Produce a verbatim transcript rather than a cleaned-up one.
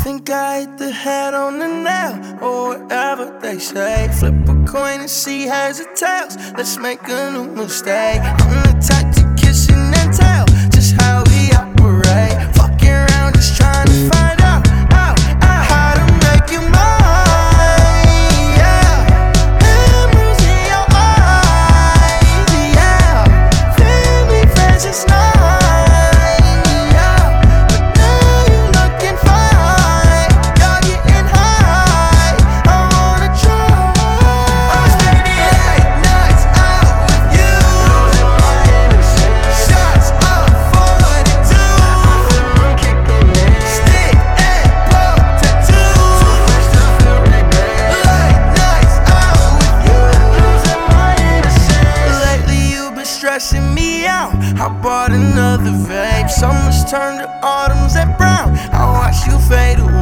think I hit the head on the nail, or whatever they say. Flip a coin and see heads or tails. Let's make a new mistake. I'm the type to kiss and then tell just how we operate. Fucking around, just trying to find out, out, out how to make you mine. Yeah, memories in your eyes. Yeah, family, friends, it's not. Stressing me out. I bought another vape. Summers turn to autumns at brown. I watch you fade away.